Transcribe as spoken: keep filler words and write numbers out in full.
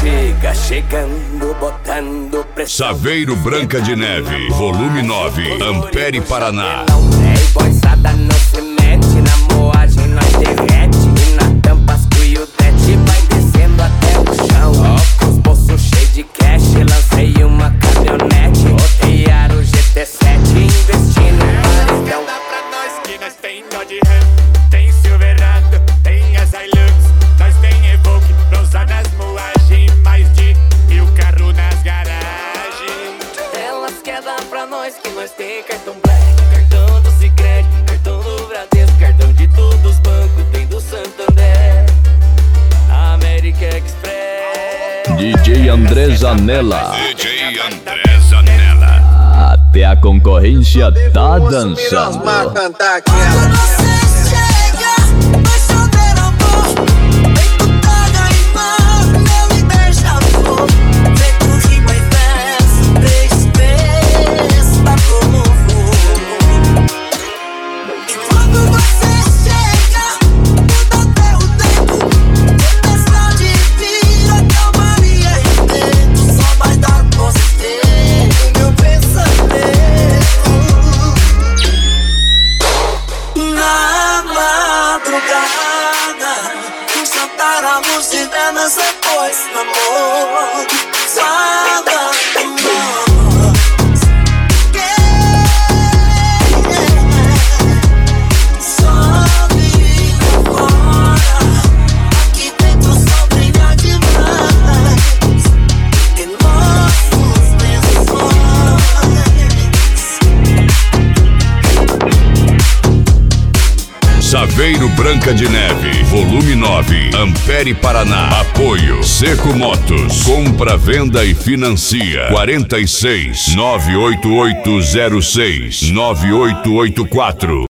chega, chegando, botando pressão. Saveiro Branca de Neve, volume nove, Ampere, Paraná. Ei, boizada, não se mete na moagem, nós derrete. E na tampa, as cuiudete vai descendo até o chão. Ó, com os bolsos cheios de cash, lancei uma caminhonete. Rotear o G T sete, investindo em paredão. Dá pra nós que nós tem Dodge Ram, tem Silverado, tem as Hilux, nós tem Evoque, pra usar nas moagens, mais de mil carro nas garagens. Elas querem dar pra nós que nós tem cartão Black, cartão do Sicredi, cartão do Bradesco, cartão de todos os bancos, tem do Santander, América Express. D J André Zanella. D J André Zanella. Até a concorrência tá dançando. Cantar aquela. Depois, amor, sabe, amor. Sobe fora, aqui dentro só brilha demais. E nossos lençóis. Saveiro Branca de Neve, volume nove, Ampere, Paraná. Apoio Seco Motos. Compra, venda e financia. quarenta e seis, nove oito oito zero seis, nove oito oito quatro.